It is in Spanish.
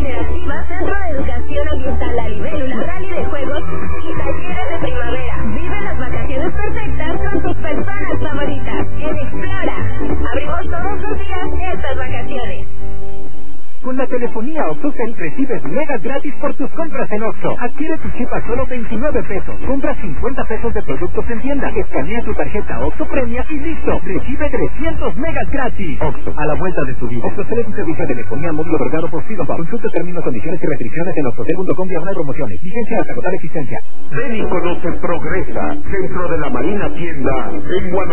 interactivas, centro de educación ambiental La Libélula, rally de juegos y talleres de primavera. Vive las vacaciones perfectas con tus personas favoritas en Explora. Abrimos todos los días estas vacaciones. Con la telefonía OxxoCell recibes megas gratis por tus compras en Oxxo. Adquiere tu chip a solo 29 pesos. Compra 50 pesos de productos en tienda. Escanea tu tarjeta Oxxo Premia y listo. Recibe 300 megas gratis. Oxxo, a la vuelta de tu vida. OxxoCell es un servicio de telefonía móvil otorgado por Freedom. Consulta términos, condiciones y restricciones en oxxocell.com/promociones. Vigencia hasta agotar existencia. Ven y conoce Progresa, centro de la Marina Tienda en Guanajuato.